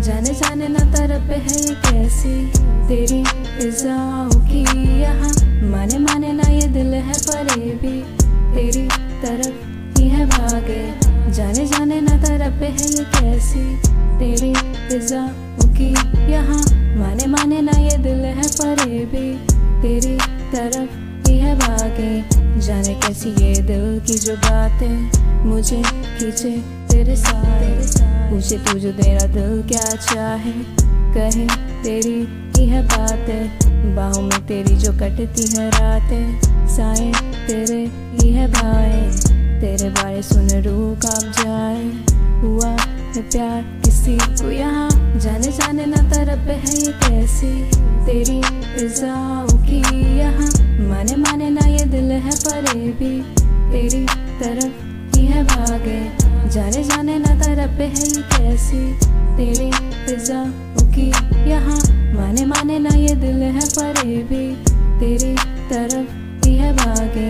जाने जाने ना तरफ है ये कैसी तेरी फिजाओं की यहाँ। माने माने ना ये दिल है परे भी तेरी तरफ ही है भागे। जाने जाने ना तरफ है ये कैसी तेरी फिजाओं की यहाँ। माने माने ना ये दिल है परे भी तेरी तरफ ही है भागे। जाने कैसी ये दिल की जो बातें मुझे खींचे तेरे साथ। पूछे तुझे तेरा दिल क्या चाहे, कहे तेरी ही है बातें। बाहों में तेरी जो कटती है रातें, साए तेरे ही है भाई। तेरे बारे सुन रूह कांप जाए। हुआ है प्यार किसी को यहाँ। जाने जाने ना तरफ है ये कैसी तेरी फिजाओं की यहाँ। माने माने ना ये दिल है परे भी तेरी तरफ ही है भागे। जाने जाने ना तरफ है ये कैसी तेरी फिजाओं की यहाँ। माने माने ना ये दिल है परे भी तेरी तरफ ही है भागे।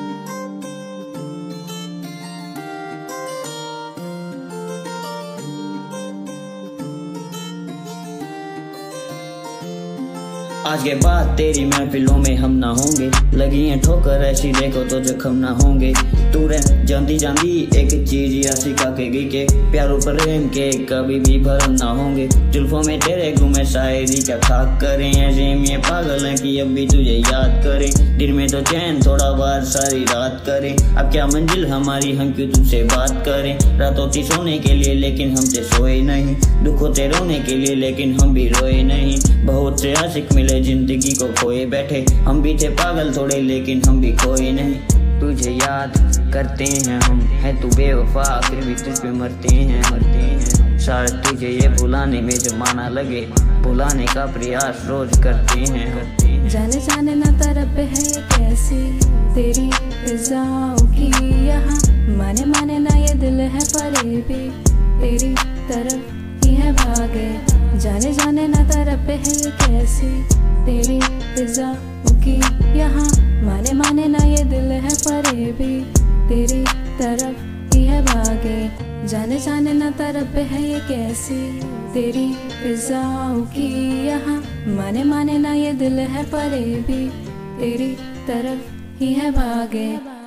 आज के बाद तेरी महफिलों में हम ना होंगे। लगी है ठोकर ऐसी देखो तो जख्म ना होंगे। तू रह जांदी जांदी एक चीज या सिखा के गई के प्यारो प्रेम के कभी भी भरम ना होंगे। जुल्फों में तेरे घूमे शायरी का खाक करें। ऐसे ये पागल है कि अब भी तुझे याद करें। दिन में तो चैन थोड़ा बार सारी रात करें। अब क्या मंजिल हमारी, हम क्यों तुझसे बात करें। रात होती सोने के लिए लेकिन हमसे सोए नहीं। दुख होते रोने के लिए लेकिन हम भी रोए नहीं। बहुत से आशिक मिले जिंदगी को खोए बैठे। हम भी थे पागल थोड़े लेकिन हम भी खोए नहीं। तुझे याद करते हैं हम, है तू बेवफा फिर भी तुझ पे मरते हैं। शायद तुझे ये भुलाने में जमाना लगे, भुलाने का प्रयास रोज करते हैं। जाने जाने ना तरफ है ये कैसी तेरी फिजाओं की यहाँ। माने माने ना ये दिल है परे भी तेरी तरफ ही है भागे। जाने जाने ना तरफ है ये कैसी तेरी फिजाओं की यहाँ। माने माने ना ये दिल है परे भी तेरी तरफ ही है भागे। जाने जाने ना तरफ है ये कैसी तेरी फिजाओं की यहाँ। माने माने ना ये दिल है परे भी तेरी तरफ ही है भागे।